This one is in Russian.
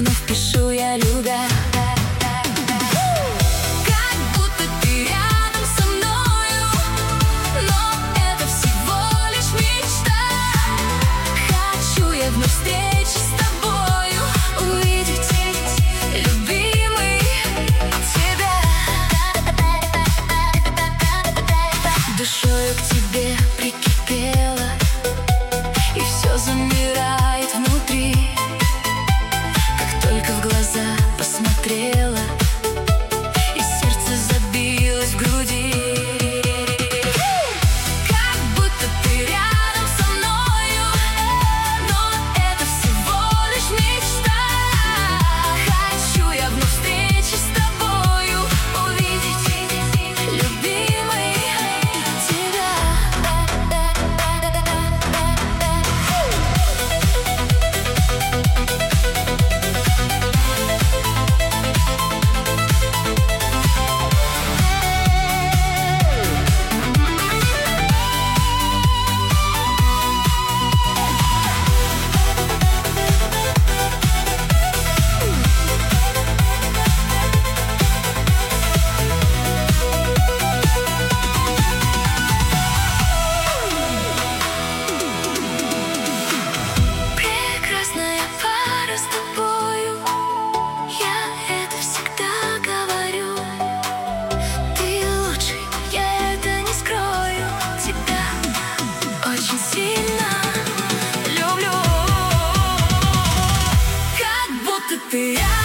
вновь пишу я, любя. Как будто ты рядом со мною, но это всего лишь мечта. Хочу я вновь встречи с тобою, увидеть, любимый, тебя. Душою к тебе прикипела, и все замирает внутри. Как только в глаза посмотрела, и сердце забилось в груди. Как будто ты рядом со мною, но это всего лишь мечта. Хочу я вновь встречи с тобою, увидеть, любимый, тебя. Прекрасная пара с тобою, я это всегда говорю. Ты лучший, я это не скрою. Тебя очень сильно люблю. Как будто ты